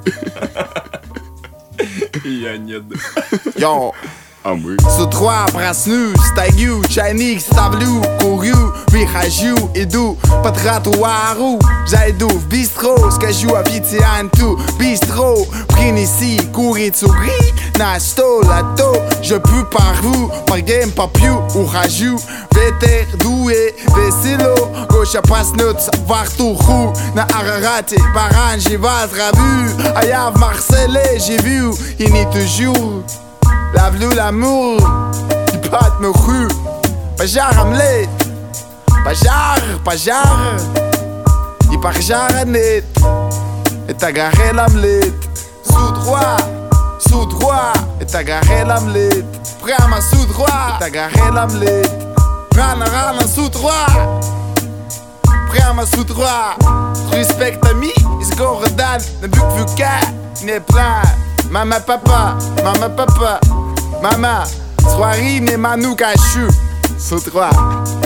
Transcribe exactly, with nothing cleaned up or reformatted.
Yo. Sous trois, brasse-nous, stagiu, Chinese, stavlou, couru, virajou, edou, patratoirou, j'aidou, bistro, skajou, avitian, tout, bistro, prin ici, courir, souris, nasto, lato, je peux par vous, par game, par piou, ou rajou, véter, doué, vessilo, gauche à passe note, savoir tout roux, na ararate, baran, j'y vas, ravu, ayav, marcelé, j'ai vu, il n'est toujours. Lave-nous l'amour, il batte nos rues. Pajar Hamlet, Pajar, Pajar, il Pajar net. Et t'as garé l'Hamlet. Sous droit, sous droit, et t'as garé l'Hamlet. Prends ma sous droit, et t'as garé l'Hamlet. Rana, rana, sous droit. Prends ma sous droit. Respecte ami, il se gourdan, ne buk vuka, n'est plein. Mama papa, mama papa, mama, soirée n'est manou cachu, sous trois.